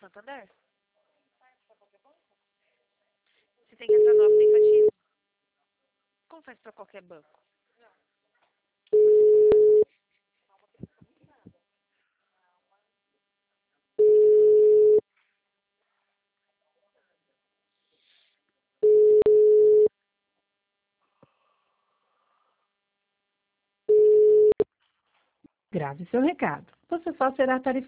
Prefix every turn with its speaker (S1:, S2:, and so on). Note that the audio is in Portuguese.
S1: Santander? Você tem que entrar no aplicativo. Como faz pra qualquer banco?
S2: Grave seu recado. Você só será tarifado